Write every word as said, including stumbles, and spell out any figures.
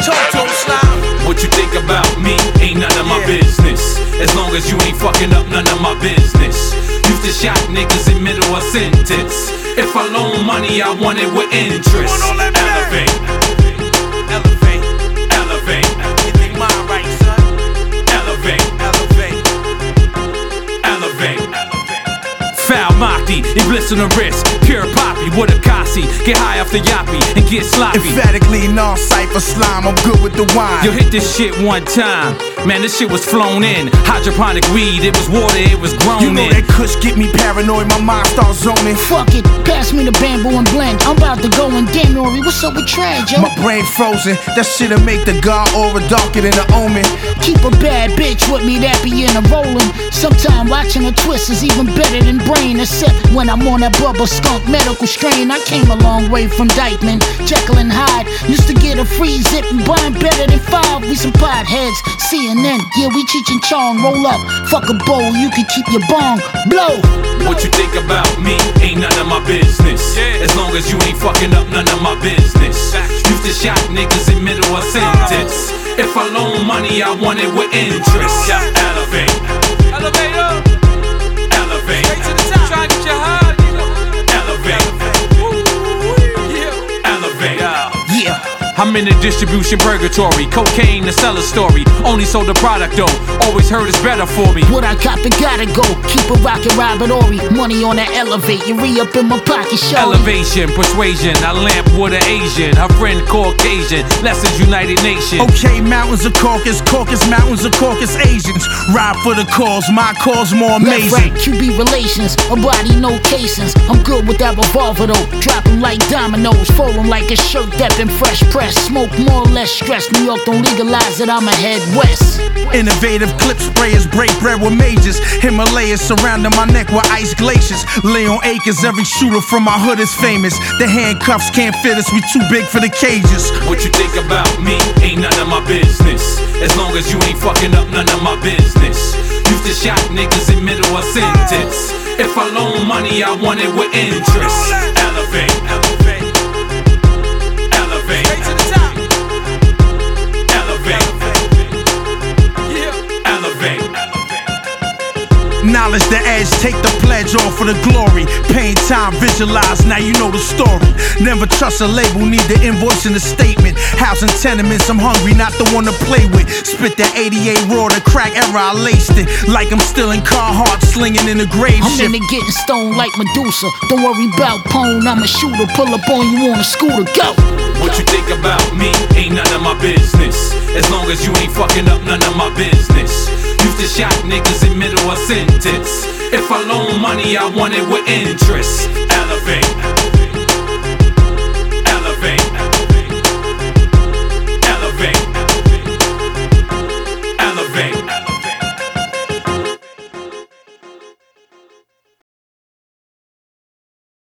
Toto slime. What you think about me ain't none of my Yeah. business. As long as you ain't fucking up none of my business. Used to shot niggas in middle of sentence. If I loan money, I want it with interest. Come on, let me Elevate, Elevate. elevate, Get your mind right, son. elevate, Elevate. elevate. Foul Maki, it bliss on the wrist. Pure poppy with a Kasi. Get high off the yappy and get sloppy. Emphatically non-cypher slime, I'm good with the wine. Yo, hit this shit one time. Man, this shit was flown in. Hydroponic weed, it was water, it was grown You know in. that kush get me paranoid, my mind starts zoning. Fuck it, pass me the bamboo and blend. I'm about to go and damn Nori, what's up with Trad, yo? My brain frozen, that shit'll make the god aura darker than the omen. Keep a bad bitch with me that be in a rollin'. Sometime watching a twist is even better than brain. Except when I'm on that bubble skunk medical strain. I came a long way from Dykeman, Jekyll and Hyde. Used to get a free zip and buying better than five. We some potheads, C N N, yeah we Cheech and Chong. Roll up, fuck a bowl, you can keep your bong. Blow. What you think about me ain't none of my business. As long as you ain't fucking up none of my business. Used to shot niggas in middle of sentence. If I loan money, I want it with interest. Elevate, Elevate up. elevate, Straight to the top. Try and get your high, nigga. elevate, Yeah. elevate. Yeah. I'm in the distribution purgatory. Cocaine, the seller story. Only sold the product though. Always heard it's better for me. What I cop it gotta go. Keep it rockin' Robert Ory. Money on that elevate. You re up in my pocket, show. Elevation, persuasion. I lamp with an Asian. Her friend Caucasian. Lessons United Nations. Okay, mountains of Caucasus, Caucasus, mountains of Caucasus Asians. Ride for the cause, my cause more Left, amazing. right, Q B relations, a body, no casings. I'm good with that revolver though. Drop 'em like dominoes, fold 'em like a shirt that been fresh pressed. Smoke more or less stress. New York don't legalize it, I'ma head west. Innovative clip sprayers break bread with majors. Himalayas surrounding my neck with ice glaciers. Lay on acres, every shooter from my hood is famous. The handcuffs can't fit us, we too big for the cages. What you think about me ain't none of my business. As long as you ain't fucking up none of my business. Used to shot niggas in middle of sentence. If I loan money, I want it with interest. Elevate, Elevate. elevate, Straight to the top. elevate, Yeah. elevate. Knowledge the edge, take the pledge off for the glory. Pain time, visualize, now you know the story. Never trust a label, need the invoice and the statement. House and tenements, I'm hungry, not the one to play with. Spit that eighty-eight raw, the crack era, I laced it. Like I'm still in Carhartt, slinging in the grave I'm shift. in it getting stoned like Medusa. Don't worry about pone, I'm a shooter. Pull up on you on a scooter, go. What you think about me ain't none of my business. As long as you ain't fucking up none of my business. Used to shot niggas in middle of sentence. If I loan money, I want it with interest.